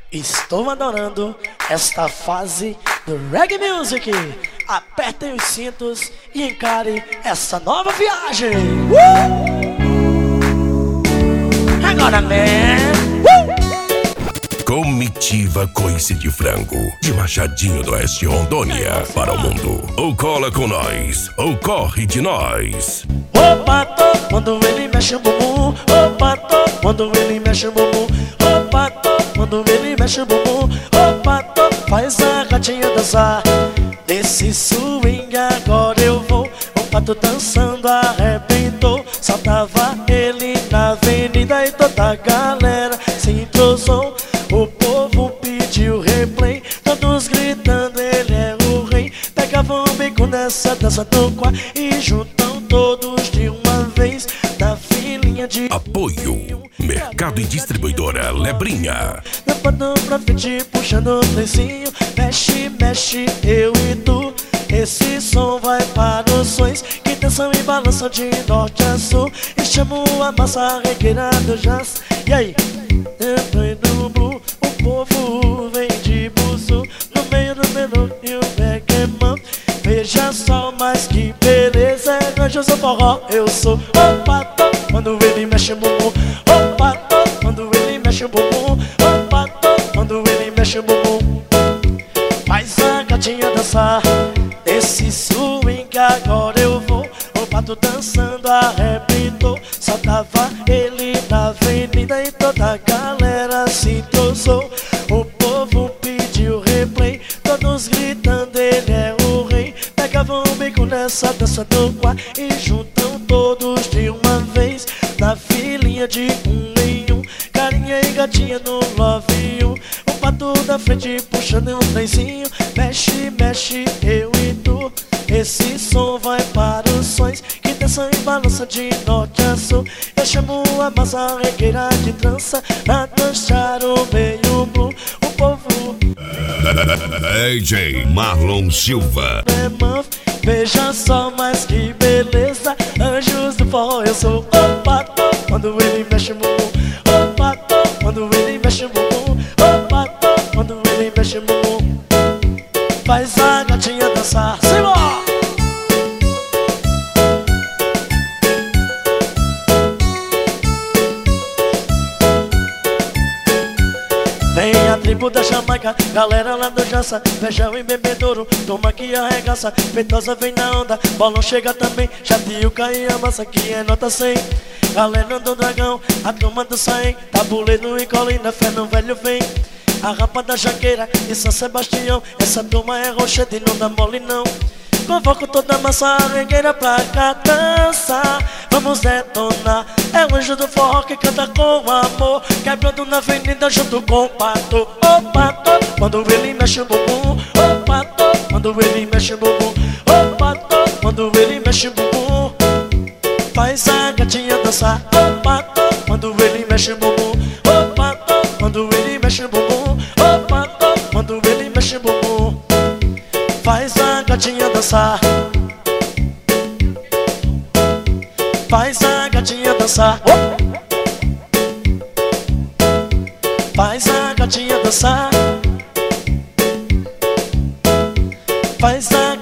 Estou adorando esta fase do reggae music. Apertem os cintos e encare essa nova viagem. Agora, Comitiva Coice de Frango, de Machadinho do Oeste, Rondônia, para o mundo. Ou cola com nós, ou corre de nós. Opa, tô, quando ele mexe o bumbum. Opa, tô, quando ele mexe o bumbum. Opa, tô, quando ele mexe o bumbum. Opa, tô, faz a gatinha dançar. Nesse swing agora eu vou. Opa, tô dançando, arrebentou. Saltava ele na avenida e toda a galera se entrosou. O povo pediu replay, todos gritando, ele é o rei. Pegavam o bico nessa dança do quá e juntam todos de uma vez na filinha de Apoio Mercado e Distribuidora Lebrinha. Lampadão pra frente, puxando o trenzinho. Mexe, mexe, eu e tu. Esse som vai para os sonhos que dançam e balançam de norte a sul. E chamam a massa regueira do jazz. E aí? Depois do blue, o povo vem de buzu. No meio do menu e o Beckman. Veja só, mas que beleza. É anjo, eu sou forró, eu sou. Opa, tô, quando ele mexe o bumbum. Opa, tô, quando ele mexe o bumbum. Opa, tô, quando ele mexe o bumbum. Faz a gatinha dançar. Esse swing agora eu vou. Opa, tô dançando, arrebentou. Saltava ele na avenida e toda a galera se entrosou. O povo pediu replay, todos gritando, ele é o rei. Pegavam o bico nessa dança do quá e juntam todos de uma vez na filinha de um em um. Carinha e gatinha no love you. O pato da frente puxando um trenzinho. Mexe, mexe, eu e tu. Esse som vai para os sonhos que dançam e balançam de norte a sul. Eu chamo a massa regueira de trança pra dançar o meio blue. O povo DJ Marlon Silva. Veja só, mas que beleza. Anjos do forró, eu sou. Opa, tô, quando ele mexe o bumbum. Opa, tô, quando ele mexe o bumbum. Opa, tô, quando ele mexe o bumbum. Faz a gatinha dançar. Simbora! Vem a tribo da Jamaica, galera lá do Jaça, Feijão e bebedouro, toma que arregaça. Feitosa vem na onda, bolão chega também. Jatiuca e a massa que é nota 100. Galera do Dragão, a turma do Saem, Tabuleiro e Colina, fé no velho vem. A rapa da Jaqueira e São Sebastião, essa turma é rocheda e não dá mole não. Convoco toda a massa regueira pra cá dançar. Vamos detonar. É o anjo do forró que canta com amor, quebrando na avenida junto com o pato. O pato, quando ele mexe o bumbum. O pato, quando ele mexe o bumbum. O pato, quando ele mexe o bumbum. Faz a gatinha dançar. O pato, quando ele mexe o bumbum. O pato, quando ele mexe o bumbum. O pato, quando ele mexe o bumbum. Faz a gatinha dançar. Faz a gatinha dançar. Faz a gatinha dançar. Faz a